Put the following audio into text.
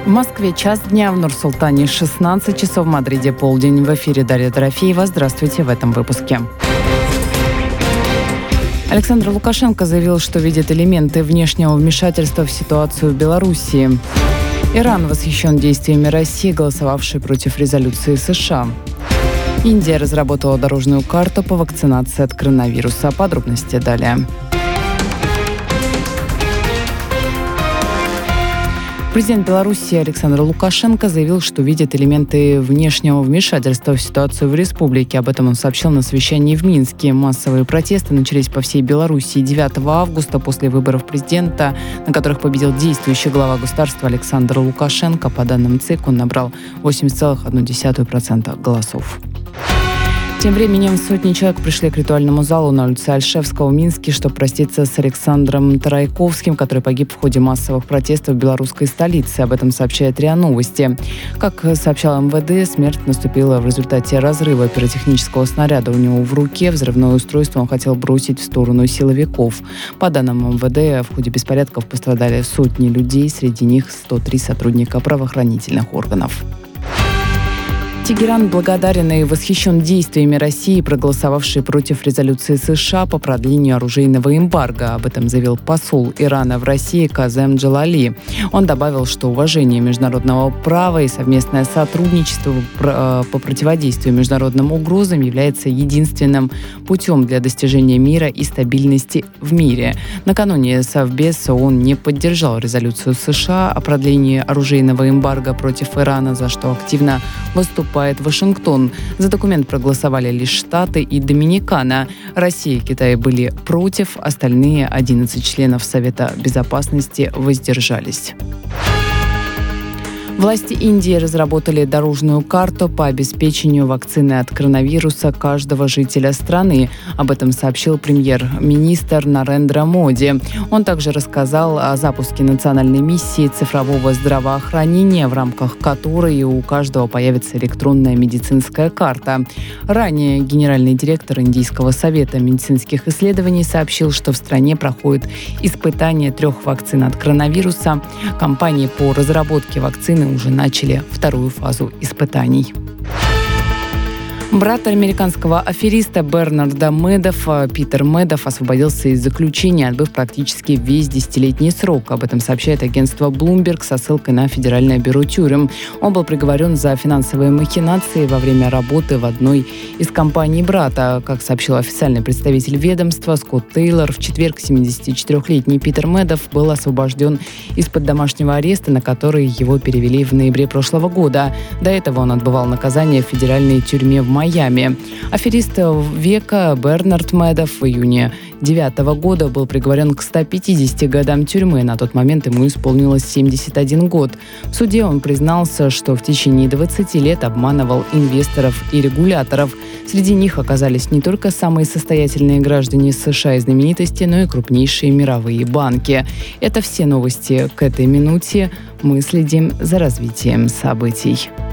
В Москве час дня, в Нур-Султане 16 часов, в Мадриде полдень. В эфире Дарья Дорофеева. Здравствуйте в этом выпуске. Александр Лукашенко заявил, что видит элементы внешнего вмешательства в ситуацию в Белоруссии. Иран восхищен действиями России, голосовавшей против резолюции США. Индия разработала дорожную карту по вакцинации от коронавируса. Подробности далее. Президент Беларуси Александр Лукашенко заявил, что видит элементы внешнего вмешательства в ситуацию в республике. Об этом он сообщил на совещании в Минске. Массовые протесты начались по всей Беларуси 9 августа после выборов президента, на которых победил действующий глава государства Александр Лукашенко. По данным ЦИК, он набрал 80,1% голосов. Тем временем сотни человек пришли к ритуальному залу на улице Альшевского в Минске, чтобы проститься с Александром Тарайковским, который погиб в ходе массовых протестов в белорусской столице. Об этом сообщает РИА Новости. Как сообщал МВД, смерть наступила в результате разрыва пиротехнического снаряда у него в руке. Взрывное устройство он хотел бросить в сторону силовиков. По данным МВД, в ходе беспорядков пострадали сотни людей, среди них 103 сотрудника правоохранительных органов. Тегеран благодарен и восхищен действиями России, проголосовавшей против резолюции США по продлению оружейного эмбарго. Об этом заявил посол Ирана в России Казем Джалали. Он добавил, что уважение международного права и совместное сотрудничество по противодействию международным угрозам является единственным путем для достижения мира и стабильности в мире. Накануне Совбез ООН не поддержал резолюцию США о продлении оружейного эмбарго против Ирана, за что активно выступает Вашингтон. За документ проголосовали лишь Штаты и Доминикана. Россия и Китай были против, остальные 11 членов Совета Безопасности воздержались. Власти Индии разработали дорожную карту по обеспечению вакцины от коронавируса каждого жителя страны. Об этом сообщил премьер-министр Нарендра Моди. Он также рассказал о запуске национальной миссии цифрового здравоохранения, в рамках которой у каждого появится электронная медицинская карта. Ранее генеральный директор Индийского совета медицинских исследований сообщил, что в стране проходит испытание 3 вакцин от коронавируса. Компании по разработке вакцины уже начали вторую фазу испытаний. Брат американского афериста Бернарда Медоффа, Питер Медофф, освободился из заключения, отбыв практически весь 10-летний срок. Об этом сообщает агентство Bloomberg со ссылкой на Федеральное бюро тюрем. Он был приговорен за финансовые махинации во время работы в одной из компаний брата. Как сообщил официальный представитель ведомства Скотт Тейлор, в четверг 74-летний Питер Медофф был освобожден из-под домашнего ареста, на который его перевели в ноябре прошлого года. До этого он отбывал наказание в федеральной тюрьме в Майами. Аферист века Бернард Медофф в июне 2009 года был приговорен к 150 годам тюрьмы. На тот момент ему исполнилось 71 год. В суде он признался, что в течение 20 лет обманывал инвесторов и регуляторов. Среди них оказались не только самые состоятельные граждане США и знаменитости, но и крупнейшие мировые банки. Это все новости к этой минуте. Мы следим за развитием событий.